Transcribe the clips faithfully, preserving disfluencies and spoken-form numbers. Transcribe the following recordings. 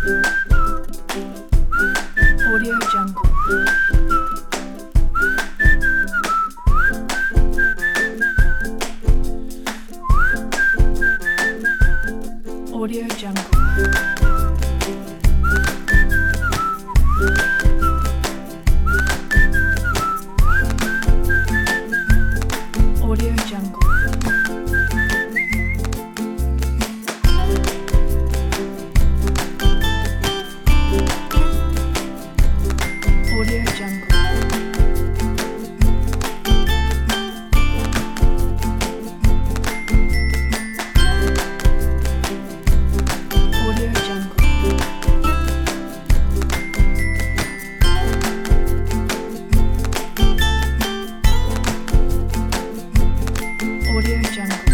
Audio Jungle. Audio Jungle. Audio Jungle. Audio Jungle. Audio Jungle. Audio Jungle.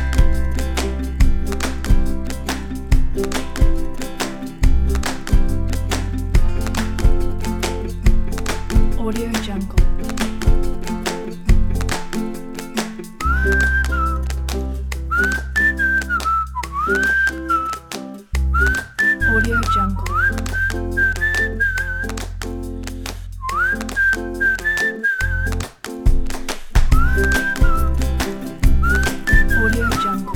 Audio Jungle. Audio Jungle. Audio Jungle.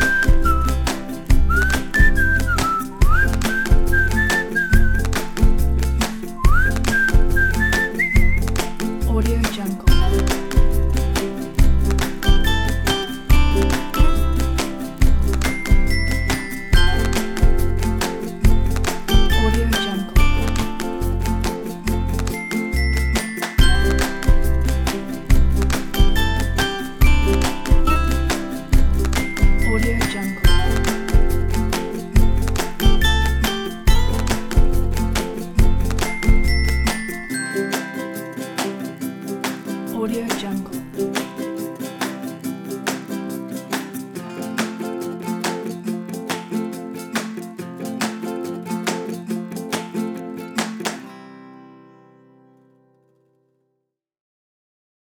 Audio Jungle. Audio Jungle. Audio Jungle. Audio Jungle.